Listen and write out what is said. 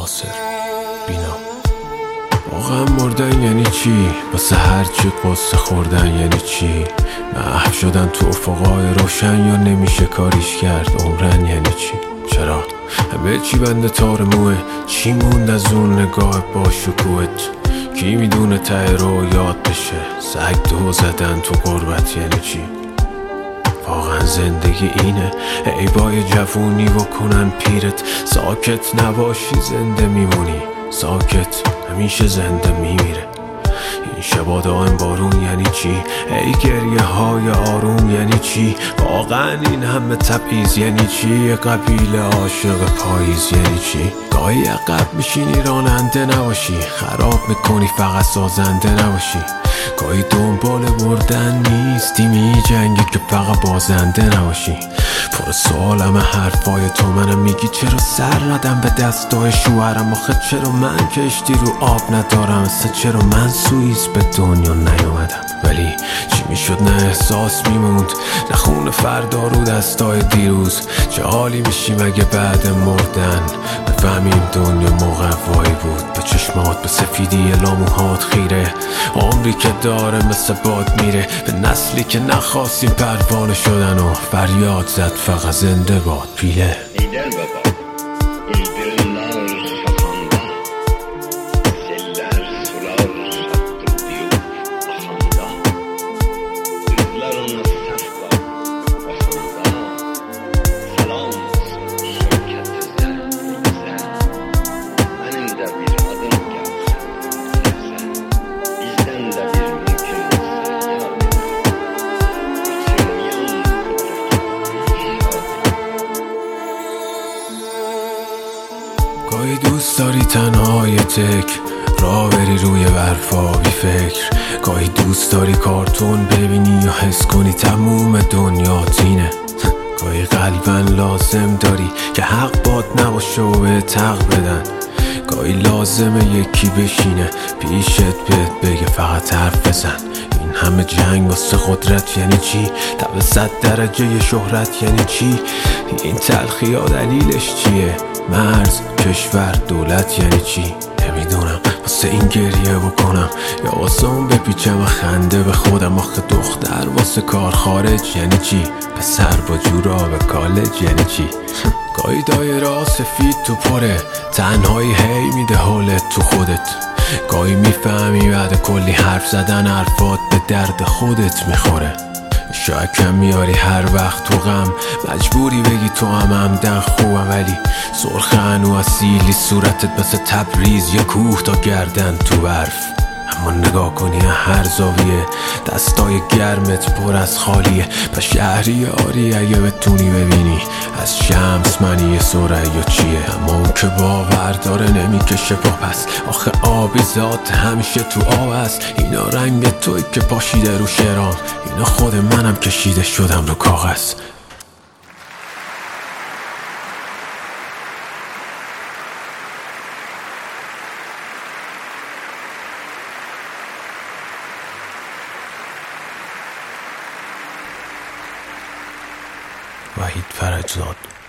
یاسر بینا. واقعا مردن یعنی چی؟ واسه هرچی قصه خوردن یعنی چی؟ محو شدن تو افقای روشن یا نمیشه کاریش کرد عمرن یعنی چی؟ چرا؟ همه چی بنده تار موه؟ چی موند از اون نگاه با شکوهت؟ کی میدونه ته رو یاد بشه؟ سگ دو زدن تو غربت یعنی چی؟ واقعا زندگی اینه؟ عیبای جوونی بکنن پیرت، ساکت نباشی زنده میمونی، ساکت همیشه زنده میمیره. این شبا دائم بارون یعنی چی؟ ای گریه های آروم یعنی چی؟ واقعا این همه تبعیض یعنی چی؟ قبیله عاشق پاییز یعنی چی؟ گاهی عقب میشینی راننده نباشی، خراب میکنی فقط سازنده نباشی. گاهی دنبال بردن نیستی، می جنگی که فقط بازنده نباشی. پر سوالم حرفای تو، منم میگی چرا سر ندم به دستای شوهرم؟ آخه چرا من کشتی رو آب ندارم؟ اصلا چرا من سوئیس به دنیا نیومدم؟ ولی چی میشد نه احساس میموند، نه خون فردا رو دستای دیروز. چه حالی میشیم اگه بعد مردن بفهمیم دنیا مقوایی بود؟ به چشمات به سفیدی لاموهات خیره، عمری که داره مثل باد میره. به نسلی که نخواستیم پروانه شدن و فریاد زد فقط زنده باد پیله. گاهی دوست داری تنهای تک راه بری روی برفا بی فکر، گاهی دوست داری کارتون ببینی یا حس کنی تموم دنیا تینه. گاهی قلبن لازم داری که حق باد نباشه و به تق بدن، گاهی لازمه یکی بشینه پیشت بهت بگه فقط حرف بزن. این همه جنگ واسه قدرت یعنی چی؟ تا به 100 درجه شهرت یعنی چی؟ این تلخی ها دلیلش چیه؟ مرز، کشور، دولت یعنی چی؟ نمیدونم واسه این گریه بکنم یا واسه اون بپیچم و خنده به خودم. آخه دختر واسه کار خارج یعنی چی؟ پسر با جورا به کالج یعنی چی؟ گاهی دایره سفید تو پره، تنهایی هی میده حالت تو خودت. گاهی میفهمی بعد کلی حرف زدن حرفات به درد خودت میخوره. شاید کم میاری هر وقت تو غم، مجبوری بگی تو همدن خوبم، ولی سرخ هنو اصیلی صورتت مثل تبریز یا کوه تا گردن تو برف. اما نگاه کنی هر زاویه دستای گرمت پر از خالیه. پس شهری آری اگه بتونی ببینی از شمس منی ثریا چیه؟ اما اون که باور داره نمیکشه پا پس، آخه آبی ذات همیشه تو آب است. اینا رنگ توی که پاشیده رو شرام، اینا خود منم کشیده شدم رو کاغذ. وحید فرجزاد.